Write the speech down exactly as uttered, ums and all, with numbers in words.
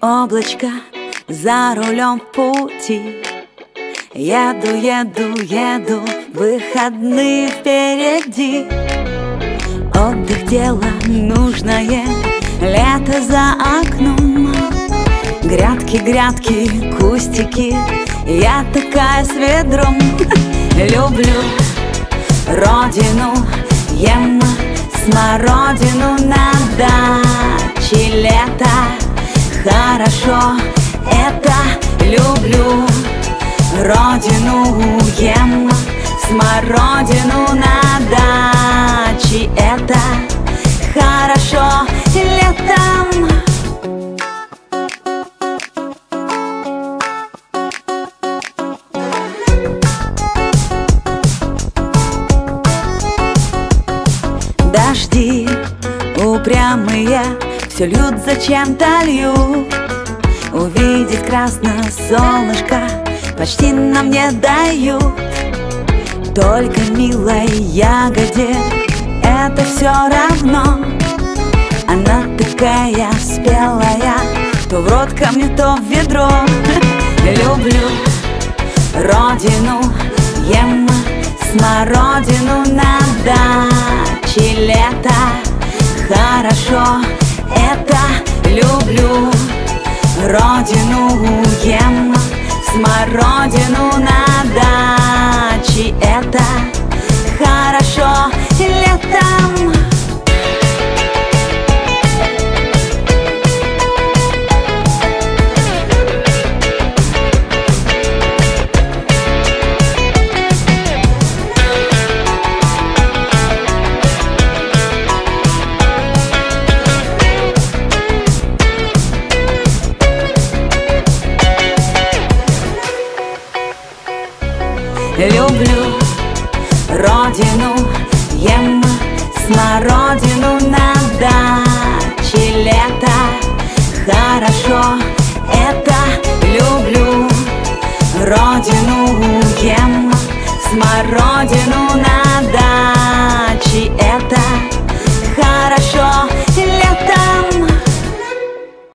Облачко за рулем пути. Еду, еду, еду, выходные впереди. Отдых, дело нужное, лето за окном. Грядки, грядки, кустики, я такая с ведром. Люблю родину, ем смородину на даче. Лето хорошо, это люблю. Родину ем смородину на даче. Это хорошо летом. Дожди упрямые все льют, зачем-то льют. Увидеть красное солнышко почти нам не дают. Только милой ягоде это все равно. Она такая спелая, то в рот ко мне, то в ведро. Люблю родину, ем смородину на даче. Лето хорошо, это люблю. Родину ем смородину на даче. Это хорошо летом. Люблю родину, ем смородину на даче. Лето хорошо, это люблю. Родину ем смородину на даче.